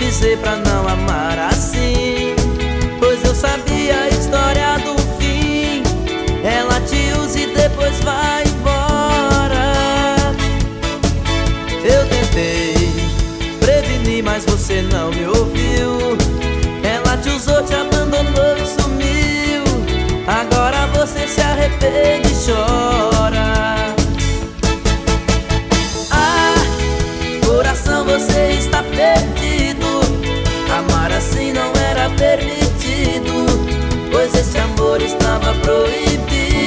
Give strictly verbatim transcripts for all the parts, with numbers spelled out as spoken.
dizer pra não amar assim, pois eu sabia a história do fim. Ela te usa e depois vai embora. Eu tentei prevenir, mas você não me ouviu. Ela te usou, te abandonou e sumiu. Agora você se arrepende e chora. Ah, coração, você está perdido. Amar assim não era permitido, pois esse amor estava proibido.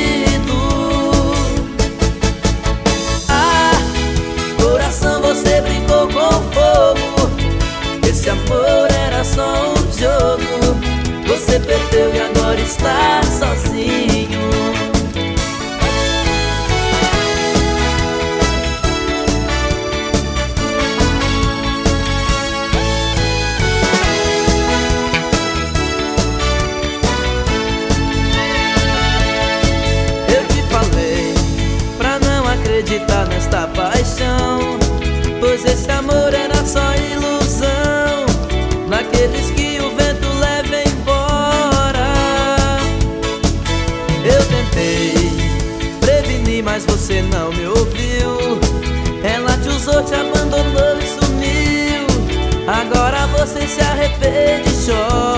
Ah, coração, você brincou com fogo. Esse amor era só um jogo. Você perdeu e agora está sozinho. Eu te falei pra não acreditar nesta paixão, pois esse amor era só ilusão, naqueles que o vento leva embora. Eu tentei prevenir, mas você não me ouviu. Ela te usou, te abandonou e sumiu. Agora você se arrepende e chora.